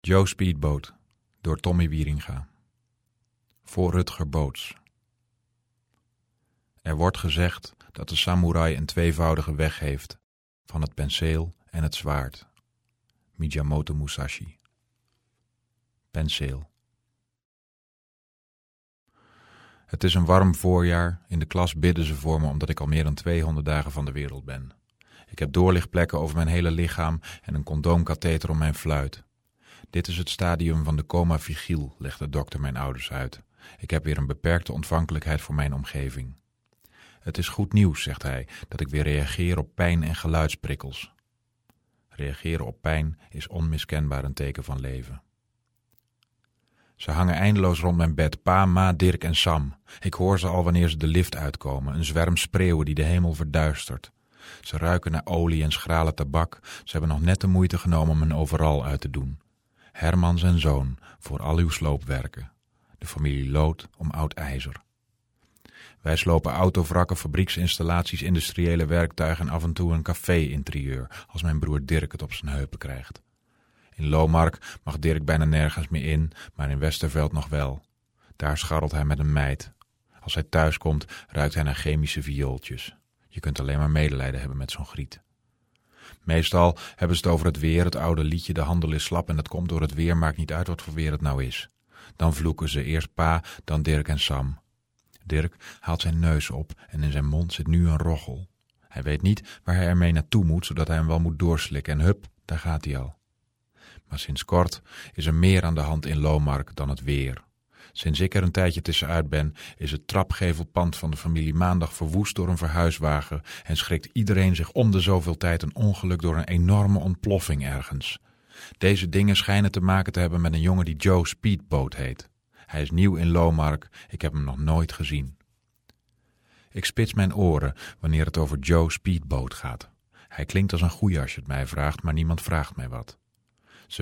Joe Speedboat door Tommy Wieringa. Voor Rutger Boots. Er wordt gezegd dat de samurai een tweevoudige weg heeft van het penseel en het zwaard. Miyamoto Musashi. Penseel. Het is een warm voorjaar. In de klas bidden ze voor me omdat ik al meer dan 200 dagen van de wereld ben. Ik heb doorlichtplekken over mijn hele lichaam en een condoomkatheter om mijn fluit. Dit is het stadium van de coma vigiel, legt de dokter mijn ouders uit. Ik heb weer een beperkte ontvankelijkheid voor mijn omgeving. Het is goed nieuws, zegt hij, dat ik weer reageer op pijn en geluidsprikkels. Reageren op pijn is onmiskenbaar een teken van leven. Ze hangen eindeloos rond mijn bed, pa, ma, Dirk en Sam. Ik hoor ze al wanneer ze de lift uitkomen, een zwerm spreeuwen die de hemel verduistert. Ze ruiken naar olie en schrale tabak. Ze hebben nog net de moeite genomen om een overal uit te doen. Hermans en zoon, voor al uw sloopwerken. De familie Lood om oud ijzer. Wij slopen autovrakken, fabrieksinstallaties, industriële werktuigen en af en toe een café-interieur, als mijn broer Dirk het op zijn heupen krijgt. In Lomark mag Dirk bijna nergens meer in, maar in Westerveld nog wel. Daar scharrelt hij met een meid. Als hij thuis komt, ruikt hij naar chemische viooltjes. Je kunt alleen maar medelijden hebben met zo'n griet. Meestal hebben ze het over het weer, het oude liedje, de handel is slap en dat komt door het weer, maakt niet uit wat voor weer het nou is. Dan vloeken ze, eerst pa, dan Dirk en Sam. Dirk haalt zijn neus op en in zijn mond zit nu een roggel. Hij weet niet waar hij ermee naartoe moet, zodat hij hem wel moet doorslikken en hup, daar gaat hij al. Maar sinds kort is er meer aan de hand in Lomark dan het weer. Sinds ik er een tijdje tussenuit ben, is het trapgevelpand van de familie Maandag verwoest door een verhuiswagen en schrikt iedereen zich om de zoveel tijd een ongeluk door een enorme ontploffing ergens. Deze dingen schijnen te maken te hebben met een jongen die Joe Speedboat heet. Hij is nieuw in Lomark, ik heb hem nog nooit gezien. Ik spits mijn oren wanneer het over Joe Speedboat gaat. Hij klinkt als een goeie als je het mij vraagt, maar niemand vraagt mij wat. Ze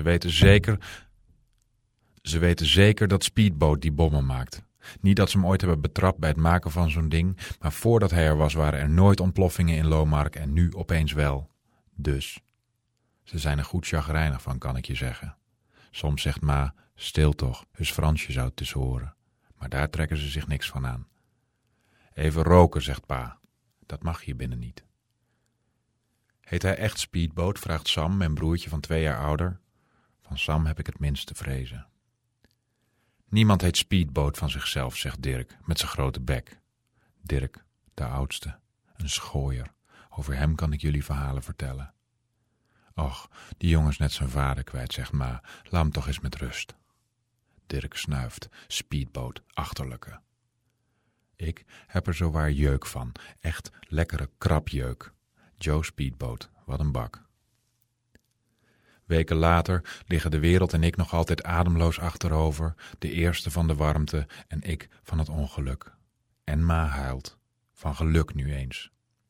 weten zeker dat Speedboat die bommen maakt. Niet dat ze hem ooit hebben betrapt bij het maken van zo'n ding, maar voordat hij er was waren er nooit ontploffingen in Lomark en nu opeens wel. Dus. Ze zijn er goed chagrijnig van, kan ik je zeggen. Soms zegt ma, stil toch, heus Fransje zou het dus horen. Maar daar trekken ze zich niks van aan. Even roken, zegt pa. Dat mag hier binnen niet. Heet hij echt Speedboat, vraagt Sam, mijn broertje van 2 jaar ouder. Van Sam heb ik het minst te vrezen. Niemand heet Speedboat van zichzelf, zegt Dirk, met zijn grote bek. Dirk, de oudste, een schooier. Over hem kan ik jullie verhalen vertellen. Och, die jongen is net zijn vader kwijt, zegt ma. Laat hem toch eens met rust. Dirk snuift. Speedboat, achterlijke. Ik heb er zowaar jeuk van. Echt lekkere krabjeuk. Joe Speedboat, wat een bak. Weken later liggen de wereld en ik nog altijd ademloos achterover, de eerste van de warmte en ik van het ongeluk. En ma huilt, van geluk nu eens.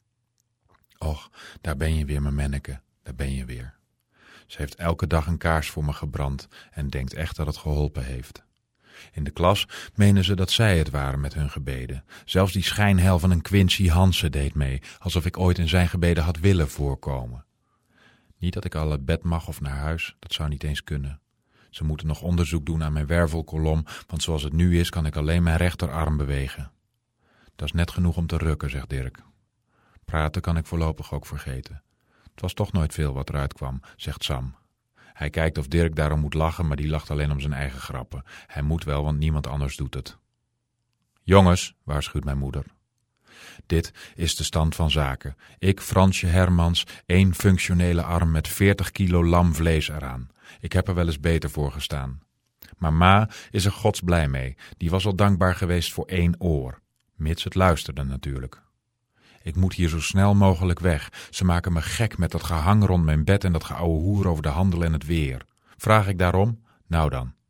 Och, daar ben je weer, mijn menneke, daar ben je weer. Ze heeft elke dag een kaars voor me gebrand en denkt echt dat het geholpen heeft. In de klas menen ze dat zij het waren met hun gebeden. Zelfs die schijnhel van een Quincy Hansen deed mee, alsof ik ooit in zijn gebeden had willen voorkomen. Niet dat ik al uit bed mag of naar huis, dat zou niet eens kunnen. Ze moeten nog onderzoek doen aan mijn wervelkolom, want zoals het nu is kan ik alleen mijn rechterarm bewegen. Dat is net genoeg om te rukken, zegt Dirk. Praten kan ik voorlopig ook vergeten. Het was toch nooit veel wat eruit kwam, zegt Sam. Hij kijkt of Dirk daarom moet lachen, maar die lacht alleen om zijn eigen grappen. Hij moet wel, want niemand anders doet het. Jongens, waarschuwt mijn moeder. Dit is de stand van zaken. Ik, Fransje Hermans, 1 functionele arm met 40 kilo lam vlees eraan. Ik heb er wel eens beter voor gestaan. Maar ma is er godsblij mee. Die was al dankbaar geweest voor 1 oor. Mits het luisterde natuurlijk. Ik moet hier zo snel mogelijk weg. Ze maken me gek met dat gehang rond mijn bed en dat geouwe hoer over de handel en het weer. Vraag ik daarom? Nou dan.